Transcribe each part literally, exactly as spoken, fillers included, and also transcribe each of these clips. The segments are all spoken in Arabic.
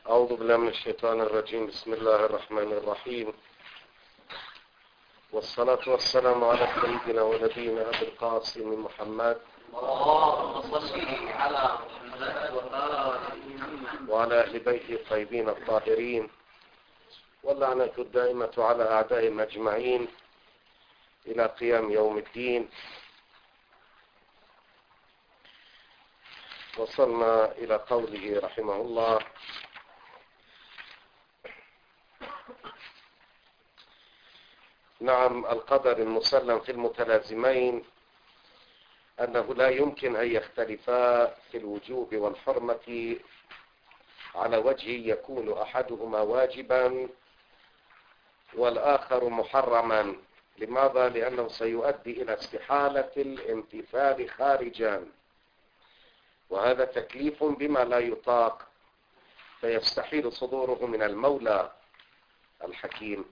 أعوذ بالله من الشيطان الرجيم. بسم الله الرحمن الرحيم، والصلاة والسلام على سيدنا ونبينا أبي القاسم محمد اللهم صل على محمد وآل محمد وعلى أهل بيته الطيبين الطاهرين، واللعنة الدائمة على أعدائهم أجمعين إلى قيام يوم الدين. وصلنا إلى قوله رحمه الله: نعم، القدر المسلم في المتلازمين أنه لا يمكن أن يختلفا في الوجوب والحرمة على وجه يكون أحدهما واجبا والآخر محرما. لماذا؟ لأنه سيؤدي إلى استحالة الامتثال خارجا، وهذا تكليف بما لا يطاق، فيستحيل صدوره من المولى الحكيم.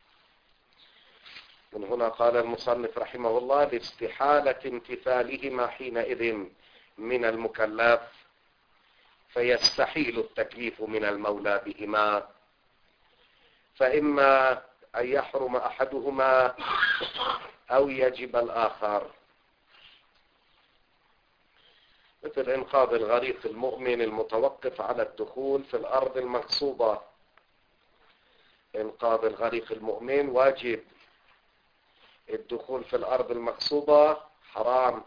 من هنا قال المصنف رحمه الله: لاستحالة امتثالهما حينئذ من المكلف، فيستحيل التكليف من المولى بهما، فإما أن يحرم أحدهما أو يجب الآخر، مثل إنقاذ الغريق المؤمن المتوقف على الدخول في الأرض المغصوبة. إنقاذ الغريق المؤمن واجب، الدخول في الأرض المغصوبة حرام.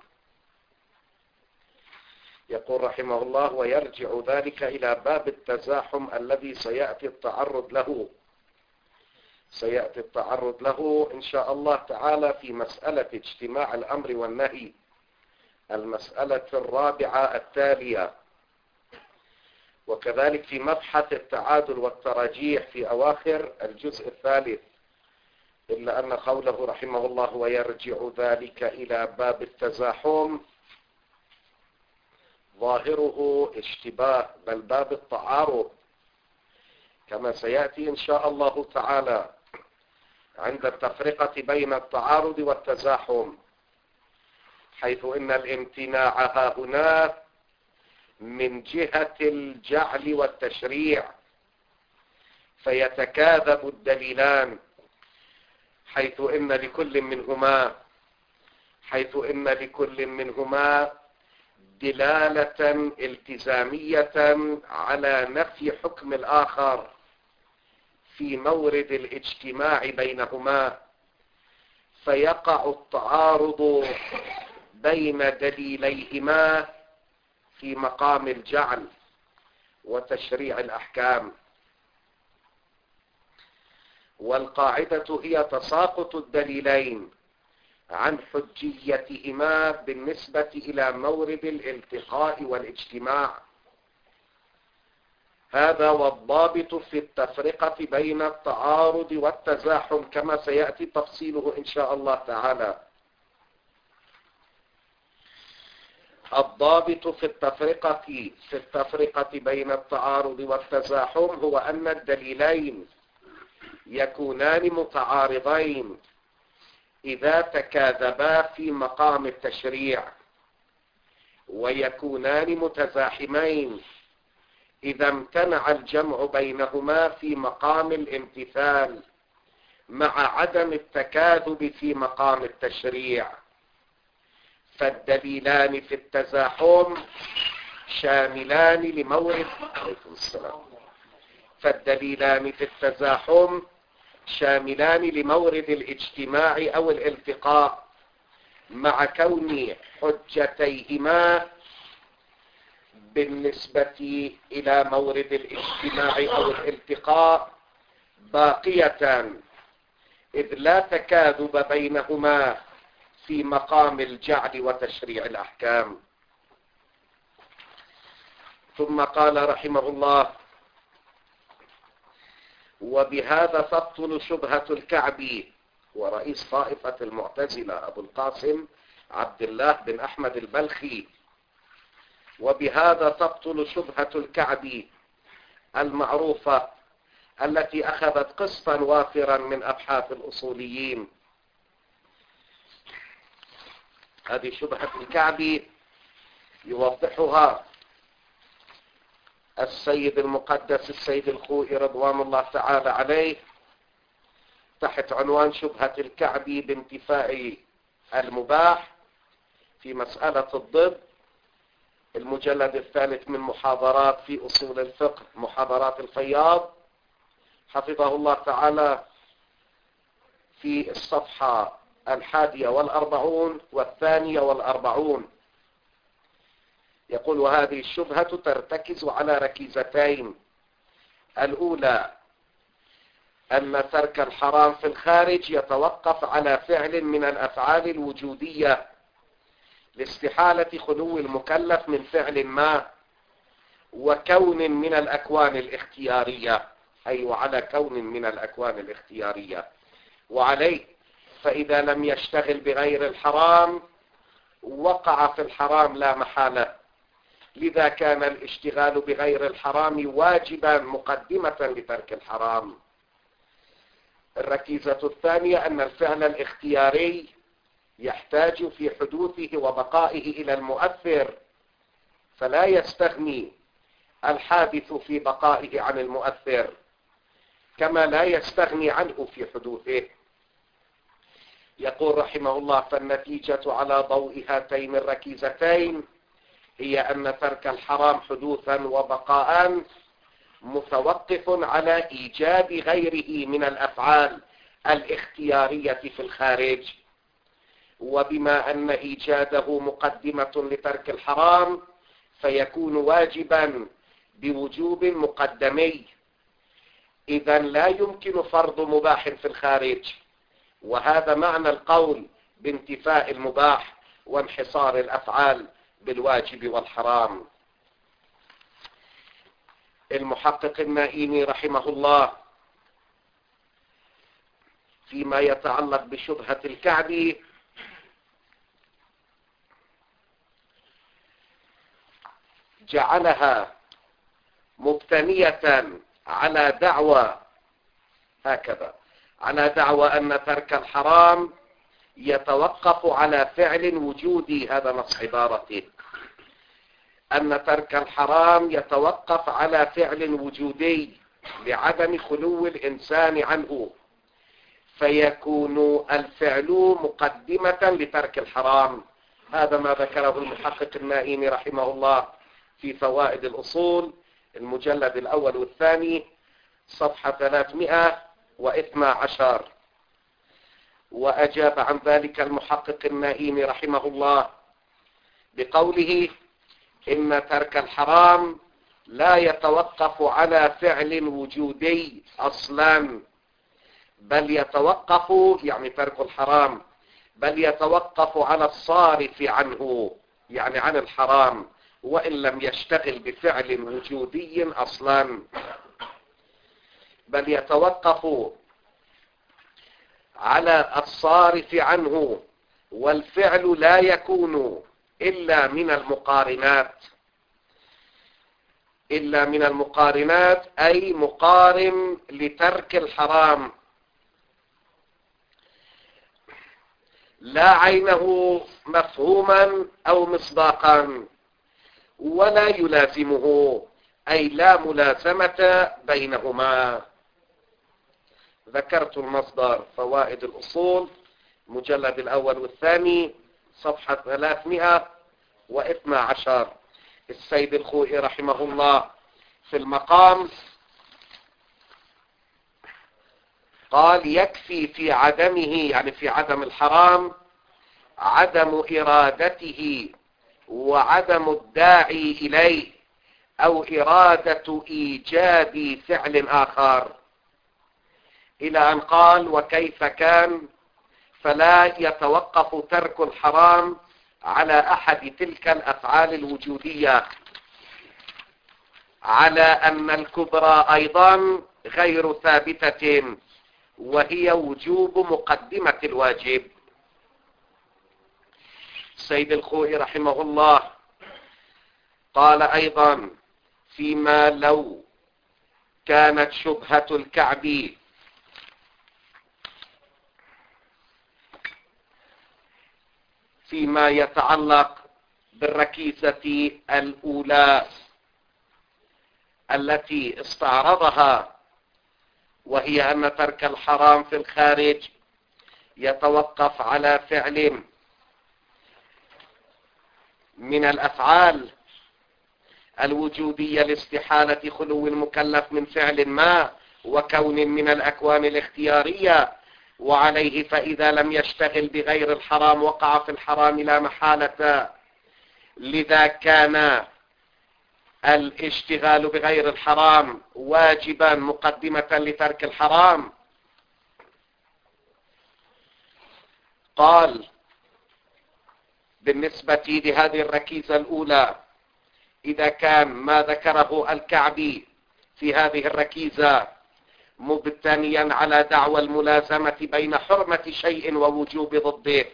يقول رحمه الله: ويرجع ذلك إلى باب التزاحم الذي سيأتي التعرض له سيأتي التعرض له إن شاء الله تعالى في مسألة اجتماع الأمر والنهي، المسألة الرابعة التالية، وكذلك في مبحث التعادل والترجيح في أواخر الجزء الثالث، إلا أن قوله رحمه الله ويرجع ذلك إلى باب التزاحم ظاهره اشتباه، بل باب التعارض، كما سيأتي إن شاء الله تعالى عند التفرقة بين التعارض والتزاحم، حيث إن الامتناع ها هنا من جهة الجعل والتشريع، فيتكاذب الدليلان، حيث إن لكل منهما حيث إن لكل منهما دلالة التزامية على نفي حكم الآخر في مورد الاجتماع بينهما، فيقع التعارض بين دليليهما في مقام الجعل وتشريع الأحكام. والقاعدة هي تساقط الدليلين عن حجيتهما بالنسبة إلى مورد الالتقاء والاجتماع. هذا والضابط في التفرقة بين التعارض والتزاحم، كما سيأتي تفصيله إن شاء الله تعالى. الضابط في التفرقة في التفرقة بين التعارض والتزاحم هو أن الدليلين يكونان متعارضين إذا تكاذبا في مقام التشريع، ويكونان متزاحمين إذا امتنع الجمع بينهما في مقام الامتثال مع عدم التكاذب في مقام التشريع. فالدليلان في التزاحم شاملان لمورد عليكم السلام فالدليلان في التزاحم شاملان لمورد الاجتماع أو الالتقاء، مع كون حجتيهما بالنسبة إلى مورد الاجتماع أو الالتقاء باقية، إذ لا تكاذب بينهما في مقام الجعل وتشريع الأحكام. ثم قال رحمه الله: وبهذا تبطل شبهة الكعبي، ورئيس طائفة المعتزلة أبو القاسم عبد الله بن أحمد البلخي. وبهذا تبطل شبهة الكعبي المعروفة التي أخذت قسطا وافرا من أبحاث الأصوليين. هذه شبهة الكعبي يوضحها السيد المقدس السيد الخوئي رضوان الله تعالى عليه تحت عنوان شبهة الكعب بانتفاء المباح في مسألة الضد، المجلد الثالث من محاضرات في أصول الفقه، محاضرات الفياض، حفظه الله تعالى، في الصفحة الحادية والأربعون والثانية والأربعون. يقول: وهذه الشبهة ترتكز على ركيزتين. الأولى أن ترك الحرام في الخارج يتوقف على فعل من الأفعال الوجودية لاستحالة خلو المكلف من فعل ما، وكون من الأكوان الاختيارية، أي وعلى كون من الأكوان الاختيارية. وعليه فإذا لم يشتغل بغير الحرام وقع في الحرام لا محالة، لذا كان الاشتغال بغير الحرام واجبا مقدمة لترك الحرام. الركيزة الثانية أن الفعل الاختياري يحتاج في حدوثه وبقائه إلى المؤثر، فلا يستغني الحادث في بقائه عن المؤثر، كما لا يستغني عنه في حدوثه. يقول رحمه الله: فالنتيجة على ضوء هاتين الركيزتين هي أن ترك الحرام حدوثا وبقاء متوقف على إيجاد غيره من الأفعال الاختيارية في الخارج، وبما أن إيجاده مقدمة لترك الحرام فيكون واجبا بوجوب مقدمي، إذا لا يمكن فرض مباح في الخارج. وهذا معنى القول بانتفاء المباح وانحصار الأفعال بالواجب والحرام. المحقق النائيني رحمه الله فيما يتعلق بشبهة الكعب جعلها مبتنية على دعوى هكذا على دعوى أن ترك الحرام يتوقف على فعل وجودي. هذا نص عبارته: أن ترك الحرام يتوقف على فعل وجودي لعدم خلو الإنسان عنه، فيكون الفعل مقدمة لترك الحرام. هذا ما ذكره المحقق النائيني رحمه الله في فوائد الأصول، المجلد الأول والثاني، صفحة ثلاثمائة واثنى عشر. وأجاب عن ذلك المحقق النائيني رحمه الله بقوله: إن ترك الحرام لا يتوقف على فعل وجودي أصلا، بل يتوقف، يعني ترك الحرام، بل يتوقف على الصارف عنه، يعني عن الحرام، وإن لم يشتغل بفعل وجودي أصلا، بل يتوقف على الصارف عنه. والفعل لا يكون إلا من المقارنات، إلا من المقارنات أي مقارن لترك الحرام، لا عينه مفهوما أو مصداقا، ولا يلازمه، أي لا ملازمة بينهما. ذكرت المصدر فوائد الأصول، مجلد الأول والثاني، صفحة ثلاثمائة واثنى عشر. السيد الخوئي رحمه الله في المقام قال: يكفي في عدمه، يعني في عدم الحرام، عدم إرادته وعدم الداعي إليه، أو إرادة إيجاد فعل آخر، إلى أن قال: وكيف كان، فلا يتوقف ترك الحرام على أحد تلك الأفعال الوجودية، على أن الكبرى أيضا غير ثابتة، وهي وجوب مقدمة الواجب. السيد الخوئي رحمه الله قال أيضا: فيما لو كانت شبهة الكعب فيما يتعلق بالركيزة الأولى التي استعرضها، وهي أن ترك الحرام في الخارج يتوقف على فعل من الأفعال الوجودية لاستحالة خلو المكلف من فعل ما وكون من الأكوان الاختيارية، وعليه فإذا لم يشتغل بغير الحرام وقع في الحرام لا محالة. لذا كان الاشتغال بغير الحرام واجبا مقدمة لترك الحرام. قال بالنسبة لهذه الركيزة الأولى: إذا كان ما ذكره الكعبي في هذه الركيزة مبتنيا على دعوى الملازمة بين حرمة شيء ووجوب ضده،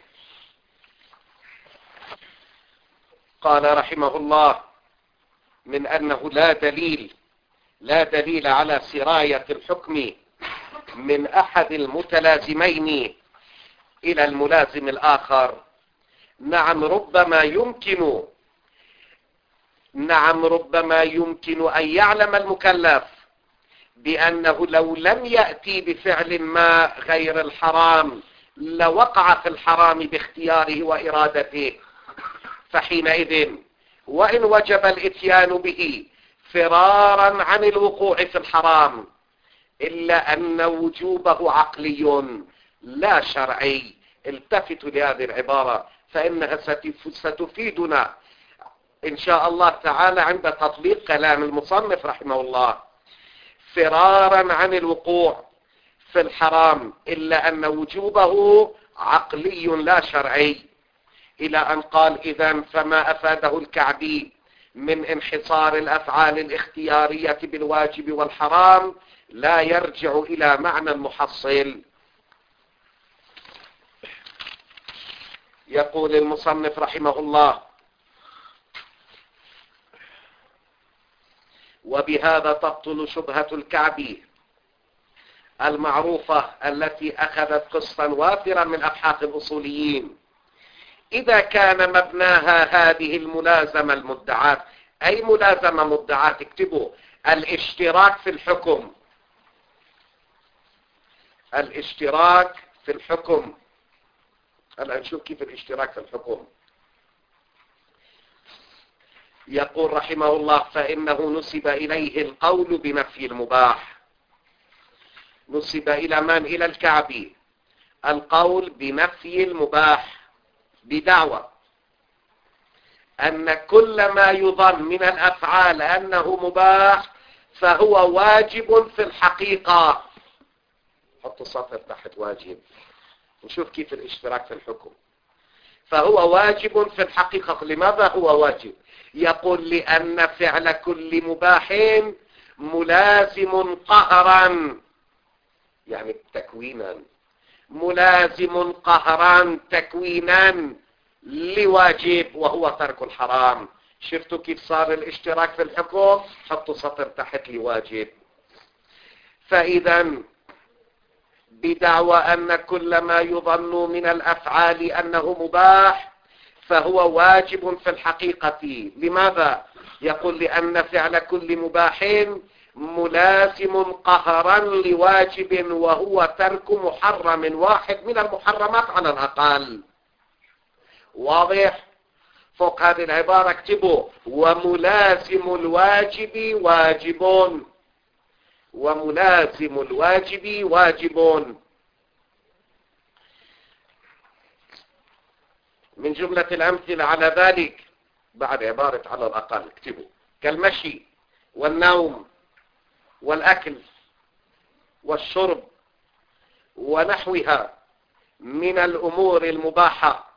قال رحمه الله: من أنه لا دليل لا دليل على سراية الحكم من أحد المتلازمين إلى الملازم الآخر. نعم ربما يمكن نعم ربما يمكن أن يعلم المكلف بأنه لو لم يأتي بفعل ما غير الحرام لوقع في الحرام باختياره وإرادته، فحينئذ وإن وجب الإتيان به فرارا عن الوقوع في الحرام، إلا أن وجوبه عقلي لا شرعي. التفتوا لهذه العبارة فإنها ستفيدنا إن شاء الله تعالى عند تطبيق كلام المصنف رحمه الله. فرارا عن الوقوع في الحرام إلا أن وجوبه عقلي لا شرعي، إلى أن قال: إذن فما أفاده الكعبي من انحصار الأفعال الاختيارية بالواجب والحرام لا يرجع إلى معنى المحصل. يقول المصنف رحمه الله: وبهذا تبطل شبهة الكعبي المعروفة التي أخذت قسطا وافرا من أبحاث الأصوليين، إذا كان مبناها هذه الملازمة المدعاة. أي ملازمة مدعاة؟ اكتبوا: الاشتراك في الحكم. الاشتراك في الحكم. هلا نشوف كيف الاشتراك في الحكم. يقول رحمه الله: فإنه نسب إليه القول بنفي المباح. نسب إلى من؟ إلى الكعبي القول بنفي المباح بدعوى أن كل ما يظن من الأفعال أنه مباح فهو واجب في الحقيقة. حطوا سطر تحت واجب، نشوف كيف الاشتراك في الحكم. فهو واجب في الحقيقة. لماذا هو واجب؟ يقول: لأن فعل كل مباح ملازم قهرا، يعني تكوينا، ملازم قهرا تكوينا لواجب وهو ترك الحرام. شفتوا كيف صار الاشتراك في الحكم؟ حطوا سطر تحت لواجب. فإذا بدعوى أن كل ما يظن من الأفعال أنه مباح فهو واجب في الحقيقة. لماذا؟ يقول: لأن فعل كل مباح ملازم قهرا لواجب وهو ترك محرم واحد من المحرمات على الأقل. واضح؟ فوق هذه العبارة اكتبوا: وملازم الواجب واجب. وملازم الواجب واجب. من جملة الأمثلة على ذلك بعد عبارة على الأقل اكتبوا: كالمشي والنوم والأكل والشرب ونحوها من الأمور المباحة.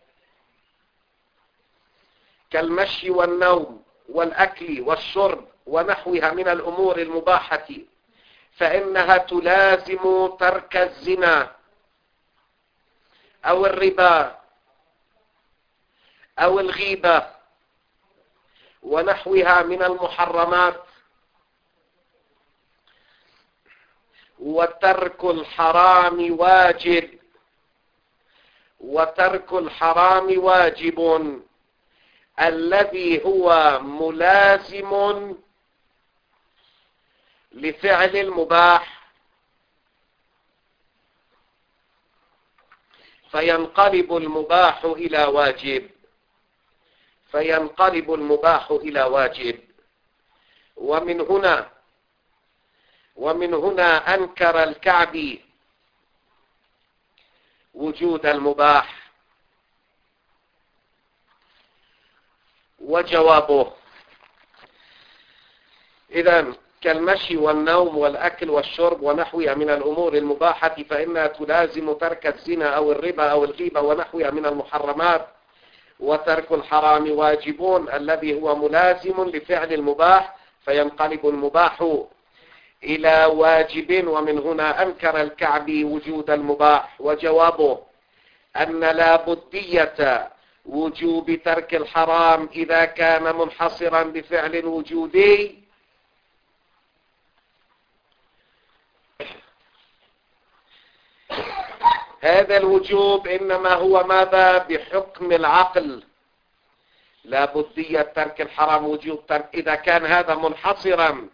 كالمشي والنوم والأكل والشرب ونحوها من الأمور المباحة، فإنها تلازم ترك الزنا أو الربا أو الغيبة ونحوها من المحرمات. وترك الحرام واجب وترك الحرام واجب الذي هو ملازم لفعل المباح فينقلب المباح إلى واجب فينقلب المباح إلى واجب ومن هنا ومن هنا أنكر الكعبي وجود المباح. وجوابه: إذن كالمشي والنوم والأكل والشرب ونحوها من الأمور المباحة فإنها تلازم ترك الزنا أو الربا أو الغيبة ونحوها من المحرمات، وترك الحرام واجب الذي هو ملازم لفعل المباح فينقلب المباح إلى واجب. ومن هنا أنكر الكعبي وجود المباح. وجوابه أن لا بدية وجوب ترك الحرام إذا كان منحصرا بفعل وجودي هذا الوجوب إنما هو ماذا؟ بحكم العقل. لا بدية ترك الحرام وجوب ترك إذا كان هذا منحصرا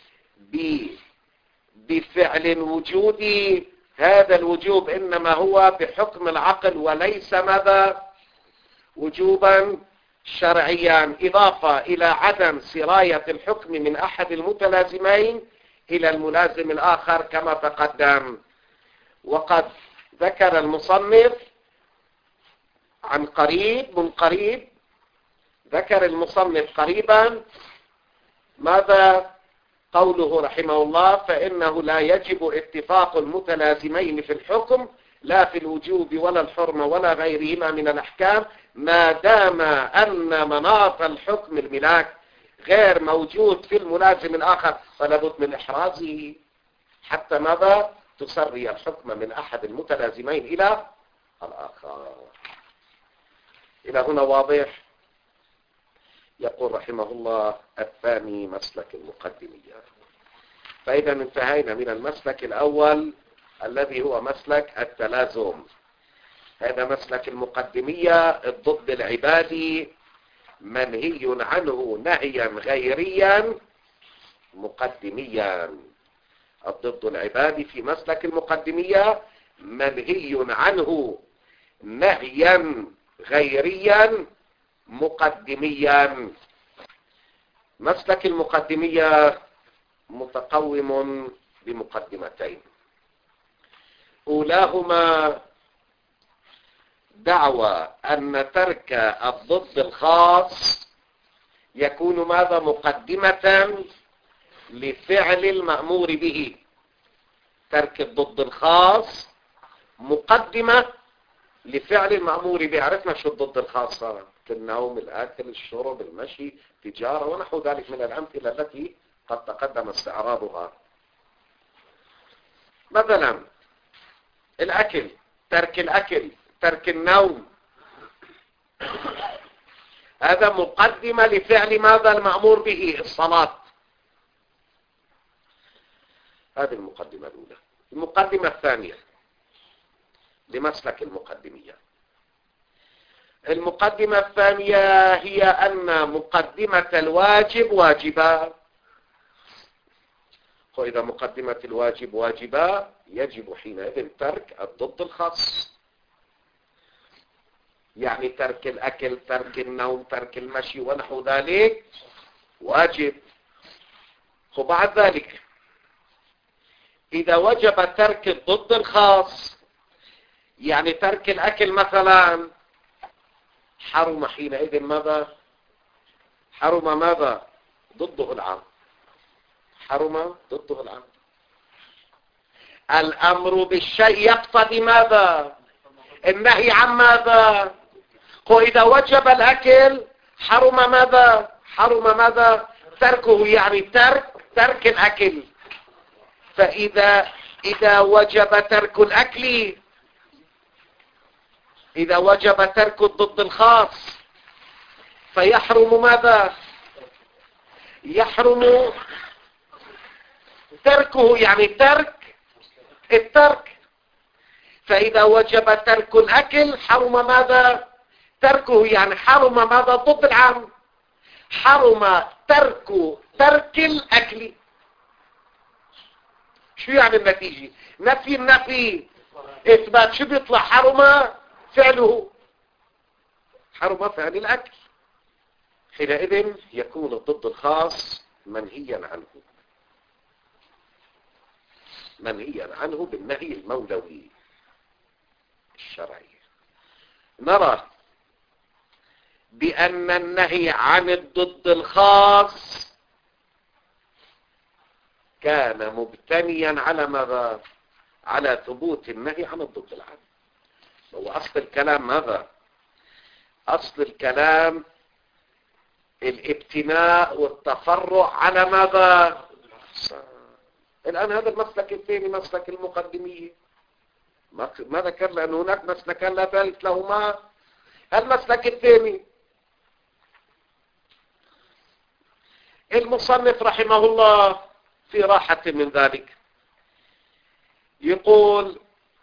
بفعل وجودي، هذا الوجوب إنما هو بحكم العقل وليس ماذا؟ وجوبا شرعيا، إضافة إلى عدم سراية الحكم من أحد المتلازمين إلى الملازم الآخر كما تقدم. وقد ذكر المصنف عن قريب من قريب ذكر المصنف قريبا ماذا؟ قوله رحمه الله: فإنه لا يجب اتفاق المتلازمين في الحكم لا في الوجوب ولا الحرمة ولا غيرهما من الأحكام ما دام أن مناط الحكم الملاك غير موجود في الملازم الآخر، فلا بد من إحرازه حتى ماذا؟ تسري الحكم من أحد المتلازمين إلى الآخر. إلى هنا واضح؟ يقول رحمه الله: الثاني مسلك المقدمية. فإذا انتهينا من المسلك الأول الذي هو مسلك التلازم. هذا مسلك المقدمية الضد العبادي منهي عنه نهيا غيريا مقدميا. الضد العبادي في مسلك المقدمية منهي عنه نهيا غيريا مقدميا. مسلك المقدمية متقوم بمقدمتين: أولاهما دعوى أن ترك الضد الخاص يكون ماذا؟ مقدمة لفعل المأمور به. ترك الضد الخاص مقدمة لفعل المأمور به. عرفنا شو الضد الخاصة: النوم، الأكل، الشرب، المشي، تجارة ونحو ذلك من الأمثلة التي قد تقدم استعراضها. مثلا الأكل، ترك الأكل، ترك النوم، هذا مقدمة لفعل ماذا؟ المأمور به، الصلاة. هذه المقدمة الأولى. المقدمة الثانية لمسلك المقدمية، المقدمة الثانية هي أن مقدمة الواجب واجبة. وإذا مقدمة الواجب واجبة يجب حينئذ ترك الضد الخاص، يعني ترك الأكل، ترك النوم، ترك المشي ونحو ذلك واجب. وبعد ذلك إذا وجب ترك الضد الخاص، يعني ترك الأكل مثلا، حرم حينئذ ماذا؟ حرم ماذا؟ ضده العام. حرم ضده العام. الأمر بالشيء يقتضي ماذا؟ النهي عن ماذا؟ وإذا وجب الأكل حرم ماذا؟ حرم ماذا؟ تركه، يعني ترك ترك الأكل. فإذا إذا وجب ترك الأكل، إذا وجب ترك الضد الخاص فيحرم ماذا؟ يحرم تركه، يعني ترك الترك. فإذا وجب ترك الأكل حرم ماذا؟ تركه، يعني حرم ماذا؟ ضد العام. حرم ترك ترك الأكل. شو يعني النتيجة؟ نفي النفي إثبات، شو بيطلع؟ حرم فعله، حرم فعل الأكل. حينئذ يكون الضد الخاص منهيا عنه، منهيا عنه بالنهي المولوي الشرعي. نرى بأن النهي عن الضد الخاص كان مبتنيا على ماذا؟ على ثبوت النهي عن الضد العام. هو أصل الكلام ماذا؟ أصل الكلام الابتناء والتفرع على ماذا؟ الآن هذا المسلك الثاني مسلك المقدمية، ما ذكر لأن هناك مسلكان لا ثالث لهما. المسلك الثاني المصنف رحمه الله في راحة من ذلك يقول: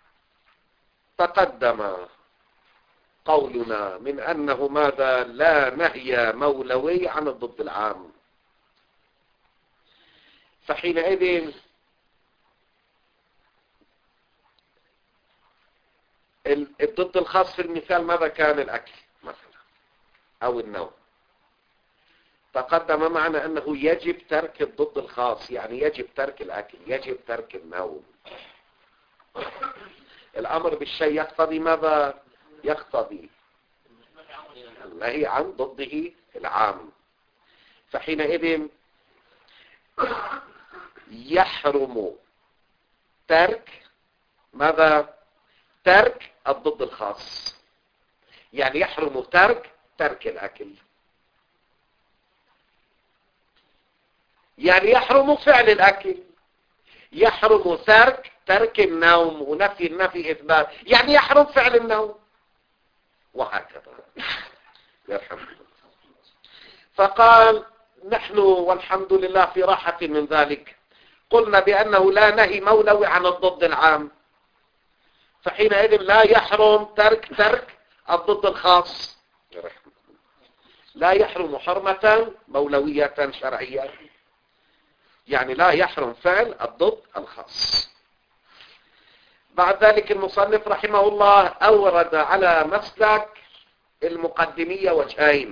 تقدم قولنا من أنه ماذا؟ لا نهي مولوي عن الضد العام. فحينئذ الضد الخاص في المثال ماذا كان؟ الأكل مثلا أو النوم. تقدم معنا أنه يجب ترك الضد الخاص، يعني يجب ترك الأكل، يجب ترك النوم. الأمر بالشيء يقتضي ماذا؟ يقتضي النهي عن ضده العام. فحينئذ يحرم ترك ماذا؟ ترك الضد الخاص، يعني يحرم ترك ترك الأكل، يعني يحرم فعل الأكل، يحرم ترك ترك النوم، ونفي النفي إثبات، يعني يحرم فعل النوم، وهكذا. يرحم. فقال: نحن والحمد لله في راحة من ذلك قلنا بأنه لا نهي مولوي عن الضد العام، فحينئذ لا يحرم ترك ترك الضد الخاص، لا يحرم حرمة مولوية شرعية، يعني لا يحرم فعل الضد الخاص. بعد ذلك المصنف رحمه الله أورد على مسلك المقدمية وجهين.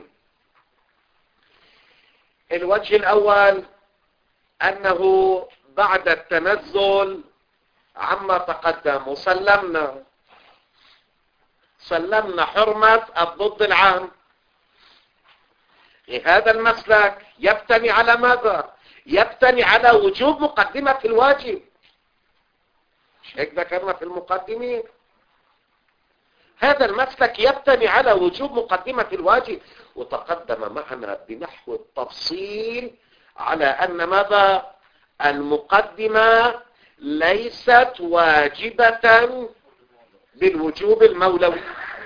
الوجه الأول أنه بعد التنزل عما تقدم وسلمنا سلمنا حرمة الضد العام، هذا المسلك يبتني على ماذا؟ يبتني على وجوب مقدمة الواجب، مش هيك ذكرنا في المقدمين؟ هذا المسلك يبتني على وجوب مقدمة الواجب، وتقدم معنا بنحو التفصيل على أن ماذا؟ المقدمة ليست واجبة بالوجوب المولوي.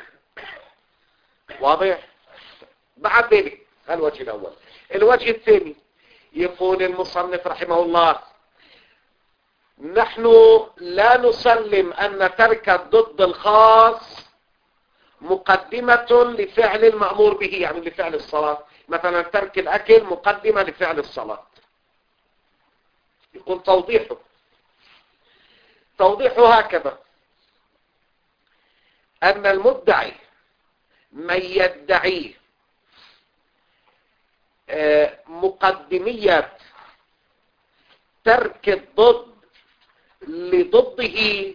واضح؟ بعد ذلك الوجه الأول. الوجه الثاني يقول المصنف رحمه الله: نحن لا نسلم أن ترك الضد الخاص مقدمة لفعل المأمور به، يعني لفعل الصلاة. مثلا ترك الأكل مقدمة لفعل الصلاة. يقول توضيحه توضيحه هكذا: أن المدعي من يدعي مقدمية ترك الضد لضده،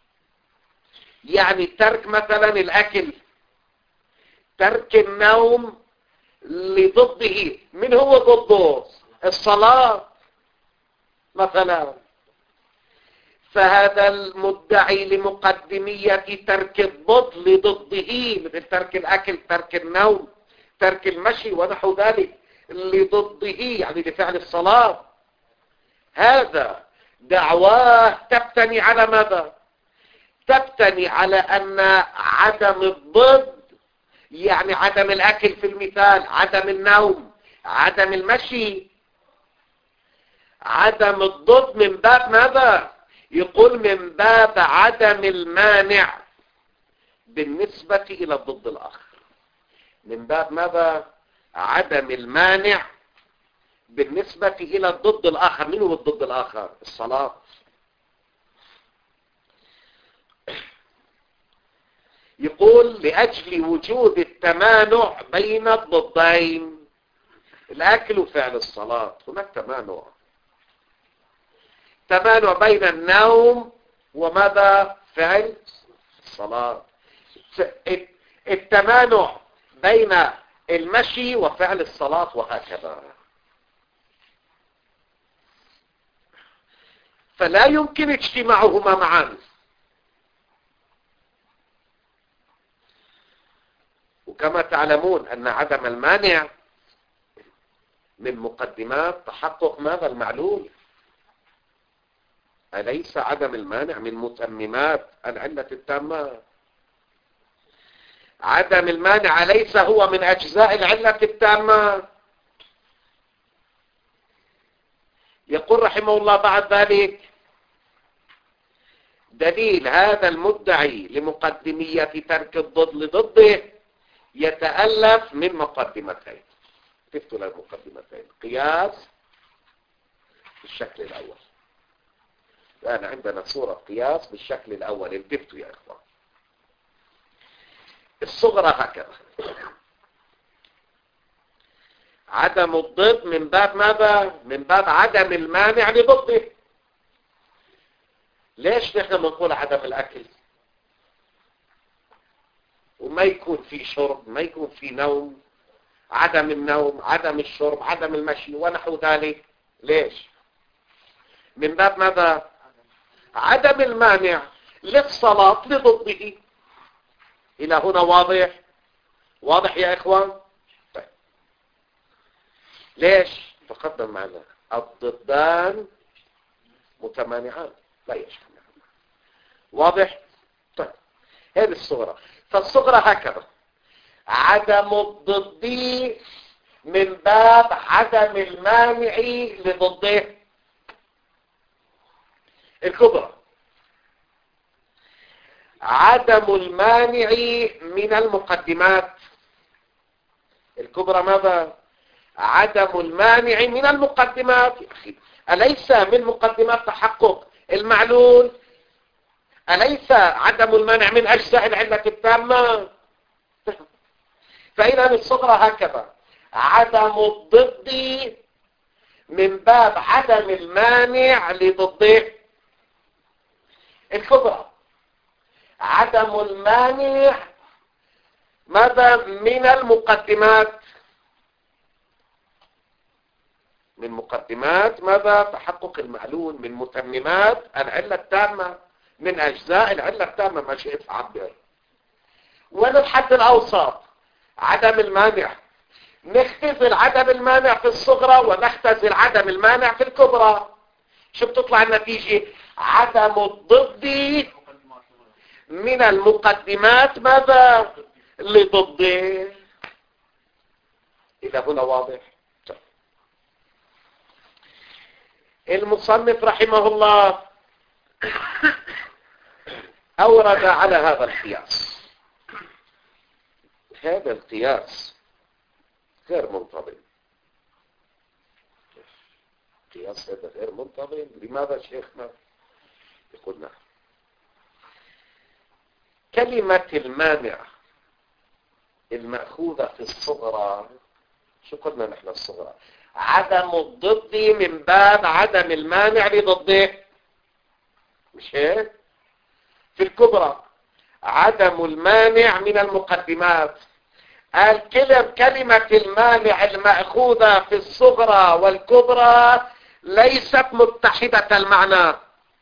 يعني ترك مثلا الأكل، ترك النوم لضده. من هو ضده؟ الصلاة مثلا. فهذا المدعي لمقدمية ترك الضد لضده، مثل ترك الأكل، ترك النوم، ترك المشي ونحو ذلك، لضده يعني لفعل الصلاة، هذا دعواه تبتني على ماذا؟ تبتني على أن عدم الضد، يعني عدم الأكل في المثال، عدم النوم، عدم المشي، عدم الضد من باب ماذا؟ يقول من باب عدم المانع بالنسبة إلى الضد الآخر. من باب ماذا؟ عدم المانع بالنسبة إلى الضد الآخر. من هو الضد الآخر؟ الصلاة. يقول لأجل وجود التمانع بين الضدين، الأكل وفعل الصلاة، هناك تمانع، تمانع بين النوم وماذا؟ فعل الصلاة. التمانع بين المشي وفعل الصلاة، وهكذا. فلا يمكن اجتماعهما معا. وكما تعلمون أن عدم المانع من مقدمات تحقق ماذا؟ المعلول. أليس عدم المانع من متممات العلة التامة؟ عدم المانع أليس هو من أجزاء العلة التامة؟ يقول رحمه الله بعد ذلك: دليل هذا المدعي لمقدمية ترك الضد لضده يتألف من مقدمتين. كيف المقدمتين؟ قياس بالشكل الأول. الآن عندنا صورة قياس بالشكل الأول، انتبهوا يا إخوان. الصغرى هكذا: عدم الضد من باب ماذا؟ من باب عدم المانع لضده. ليش نحن بنقول عدم الأكل وما يكون في شرب، ما يكون في نوم، عدم النوم، عدم الشرب، عدم المشي ونحو ذلك؟ ليش؟ من باب ماذا؟ عدم المانع للصلاة لضده. إلى هنا واضح؟ واضح يا إخوان؟ طيب. ليش؟ تقدم معنا الضدان متمانعان لا يجتمعان. واضح؟ طيب. هذه الصغرى. فالصغرى هكذا: عدم الضد من باب عدم المانع لضده. الكبرى: عدم المانع من المقدمات. الكبرى ماذا؟ عدم المانع من المقدمات. يا أخي، أليس من مقدمات تحقق المعلول؟ أليس عدم المانع من أجزاء العلة التامة؟ فإذا الصغرى هكذا: عدم الضد من باب عدم المانع لضده. الكبرى: عدم المانع ماذا؟ من المقدمات. من مقدمات ماذا؟ تحقق المعلول، من متممات العلة التامة، من أجزاء العلة التامة، ما شئت عبر. وللحد الأوسط عدم المانع. نختزل عدم المانع في الصغرى ونختزل عدم المانع في الكبرى. شو بتطلع النتيجة؟ عدم الضد من المقدمات ماذا؟ لضده. إذا هنا واضح؟ المصنف رحمه الله أورد على هذا القياس. هذا القياس غير منتظم. قياس هذا غير منتظم. لماذا شيخنا؟ يقول نعم. كلمة المانع المأخوذة في الصغرى، شو قلنا نحن الصغرى؟ عدم الضد من باب عدم المانع لضده، مش هيك؟ في الكبرى عدم المانع من المقدمات. الكلم كلمة المانع المأخوذة في الصغرى والكبرى ليست متحدة المعنى.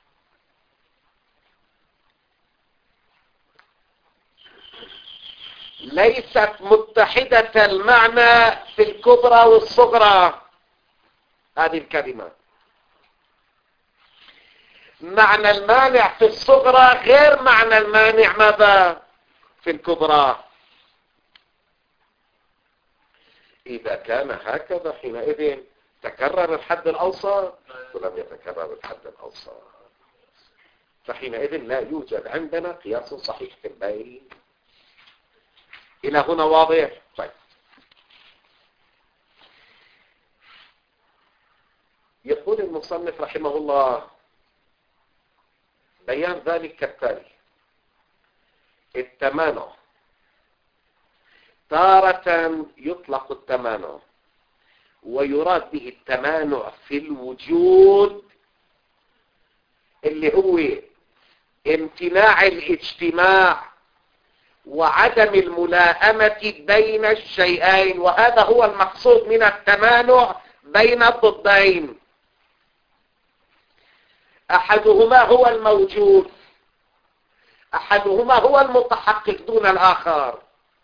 ليست متحدة المعنى في الكبرى والصغرى. هذه الكلمة معنى المانع في الصغرى غير معنى المانع ماذا؟ في الكبرى. إذا كان هكذا حينئذ تكرر الحد الأوسط ولم يتكرر الحد الأوسط، فحينئذ لا يوجد عندنا قياس صحيح في البين. إلى هنا واضح؟ طيب. يقول المصنف رحمه الله: بيان ذلك كالتالي: التمانع تارة يطلق التمانع ويراد به التمانع في الوجود اللي هو امتناع الاجتماع وعدم الملائمة بين الشيئين، وهذا هو المقصود من التمانع بين الضدين. أحدهما هو الموجود، أحدهما هو المتحقق دون الآخر.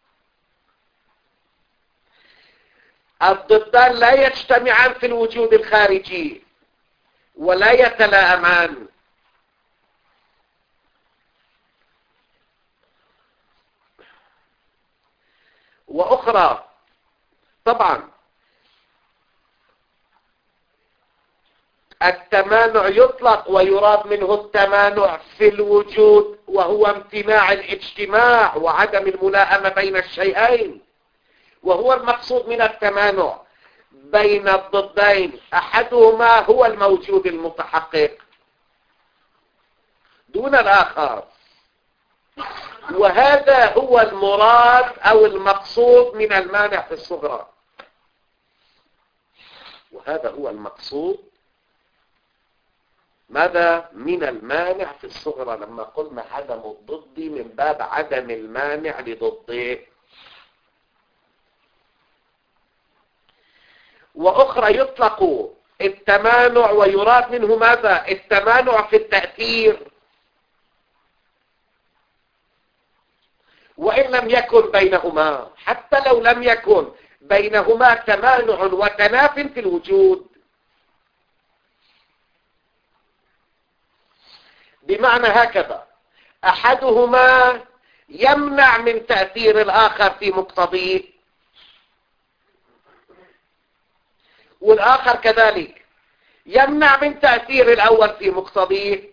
الضدان لا يجتمعان في الوجود الخارجي ولا يتلائمان. وأخرى طبعا التمانع يطلق ويراد منه التمانع في الوجود وهو امتناع الاجتماع وعدم الملائمة بين الشيئين، وهو المقصود من التمانع بين الضدين. أحدهما هو الموجود المتحقق دون الآخر، وهذا هو المراد أو المقصود من المانع في الصغرى. وهذا هو المقصود ماذا من المانع في الصغرى لما قلنا عدم الضد من باب عدم المانع لضده. وأخرى يطلق التمانع ويراد منه ماذا؟ التمانع في التأثير، وإن لم يكن بينهما، حتى لو لم يكن بينهما تمانع وتناف في الوجود، بمعنى هكذا: أحدهما يمنع من تأثير الآخر في مقتضيه، والآخر كذلك يمنع من تأثير الأول في مقتضيه.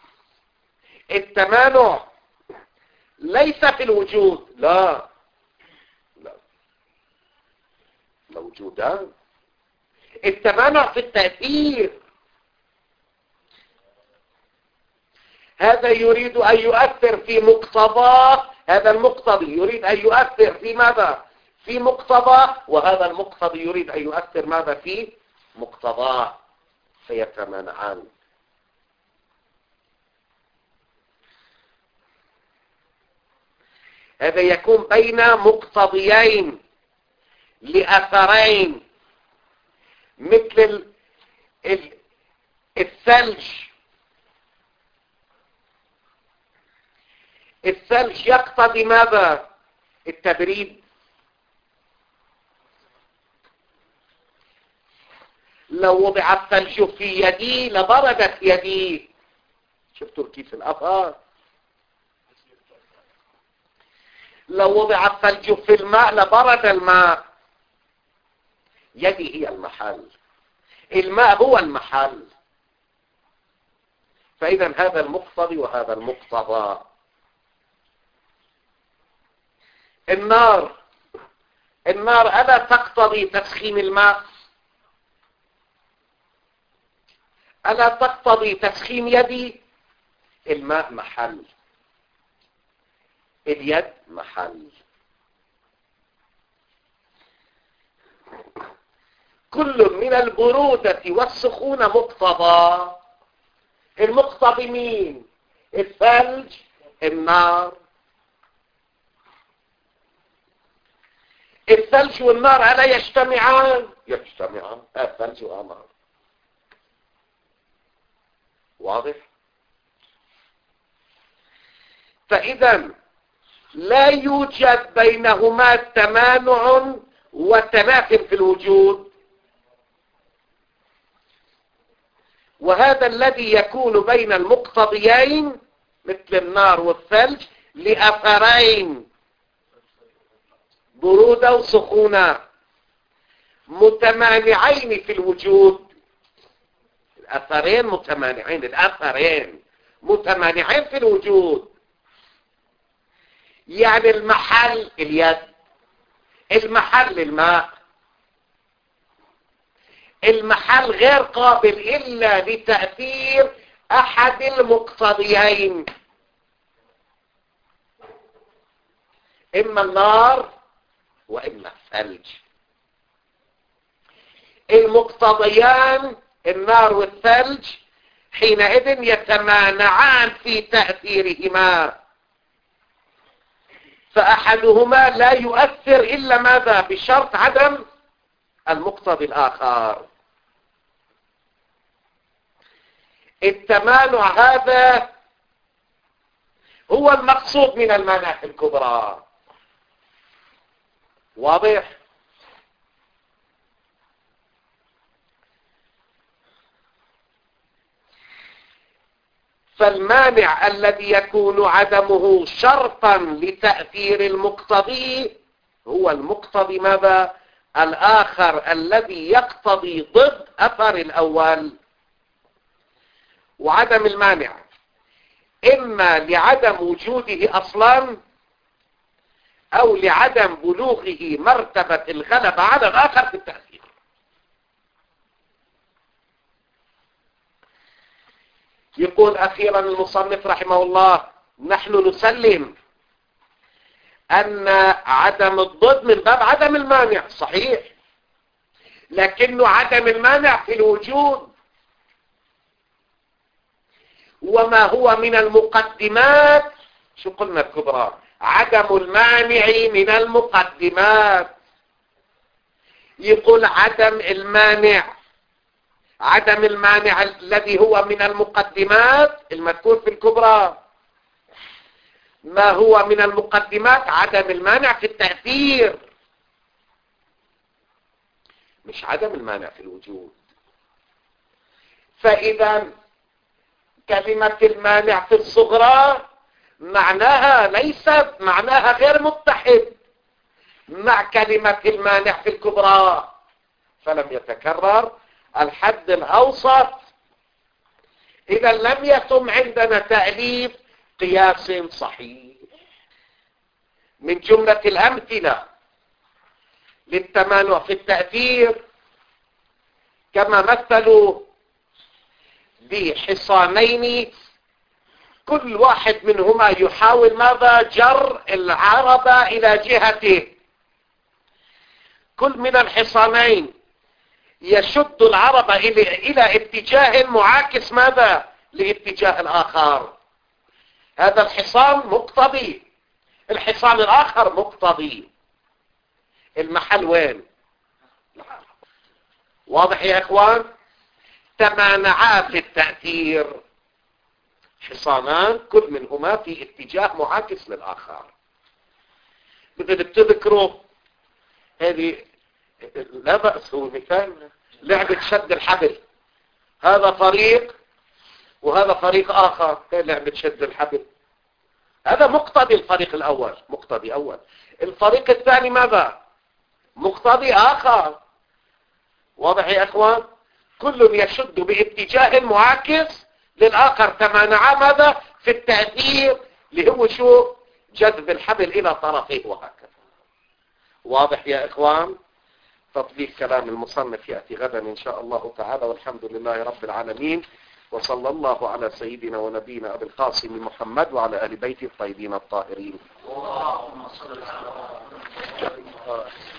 التمانع ليس في الوجود، لا لا موجودان. التمانع في التأثير، هذا يريد أن يؤثر في مقتضاه، هذا المقتضي يريد أن يؤثر في ماذا؟ في مقتضاه، وهذا المقتضي يريد أن يؤثر ماذا؟ في مقتضاه، فيتمانعان. هذا يكون بين مقتضيين لأثرين، مثل الثلج. الثلج يقتضي ماذا؟ التبريد. لو وضع الثلج في يدي لبردت يدي. شفتوا كيف الأثر؟ لو وضع الثلج في الماء لبرد الماء. يدي هي المحل، الماء هو المحل. فإذا هذا المقتضي وهذا المقتضى. النار النار ألا تقتضي تسخين الماء؟ ألا تقتضي تسخين يدي؟ الماء محل، اليد محل. كل من البرودة والسخونة مقتضى. المقتضي مين؟ الثلج، النار. الثلج والنار ألا يجتمعان؟ يجتمعان. الثلج والنار. واضح؟ فإذا لا يوجد بينهما تمانع وتناف في الوجود، وهذا الذي يكون بين المقتضيين مثل النار والثلج لأثرين، برودة وسخونة، متمانعين في الوجود. الأثرين متمانعين، الأثرين متمانعين في الوجود. يعني المحل اليد، المحل الماء. المحل غير قابل إلا لتأثير أحد المقتضيين. إما النار وإما الثلج. المقتضيان النار والثلج حينئذ يتمانعان في تأثيرهما، فأحدهما لا يؤثر إلا ماذا؟ بشرط عدم المقتضي الآخر. التمانع هذا هو المقصود من المانع الكبرى. واضح؟ فالمانع الذي يكون عدمه شرطا لتأثير المقتضي هو المقتضي ماذا؟ الآخر الذي يقتضي ضد أثر الأول. وعدم المانع إما لعدم وجوده أصلا أو لعدم بلوغه مرتبة الغلبة على الآخر في التأثير. يقول أخيرا المصنف رحمه الله: نحن نسلم أن عدم الضد من باب عدم المانع، صحيح، لكنه عدم المانع في الوجود، وما هو من المقدمات. شو قلنا الكبرى؟ عدم المانع من المقدمات. يقول عدم المانع، عدم المانع الذي هو من المقدمات المذكور في الكبرى. ما هو من المقدمات؟ عدم المانع في التأثير، مش عدم المانع في الوجود. فإذا كلمة المانع في الصغرى معناها ليست معناها غير متحد مع كلمة المانع في الكبرى، فلم يتكرر الحد الأوسط. إذا لم يتم عندنا تأليف قياس صحيح. من جملة الأمثلة للتمانع في التأثير كما مثلوا بحصانين كل واحد منهما يحاول ماذا؟ جر العربة إلى جهته. كل من الحصانين يشد العربة إلى إلى اتجاه معاكس ماذا؟ لاتجاه الآخر. هذا الحصان مقتضي، الحصان الآخر مقتضي. المحل وين؟ واضح يا إخوان؟ تمانعا في التأثير، حصانان كل منهما في اتجاه معاكس للآخر. بدنا تذكروا هذه لا بأس، هو مثال لعبة شد الحبل. هذا فريق وهذا فريق آخر، لعبة شد الحبل. هذا مقتضي الفريق الأول، مقتضي أول. الفريق الثاني ماذا؟ مقتضي آخر. واضح يا أخوان؟ كل يشد باتجاه معاكس للآخر. تمانعا ماذا؟ في التأثير اللي هو شو؟ جذب الحبل إلى طرفه وهكذا. واضح يا إخوان؟ تطبيق كلام المصنف يأتي غدا إن شاء الله تعالى، والحمد لله رب العالمين، وصلى الله على سيدنا ونبينا أبي القاسم محمد وعلى آل بيته الطيبين الطاهرين. اللهم صل على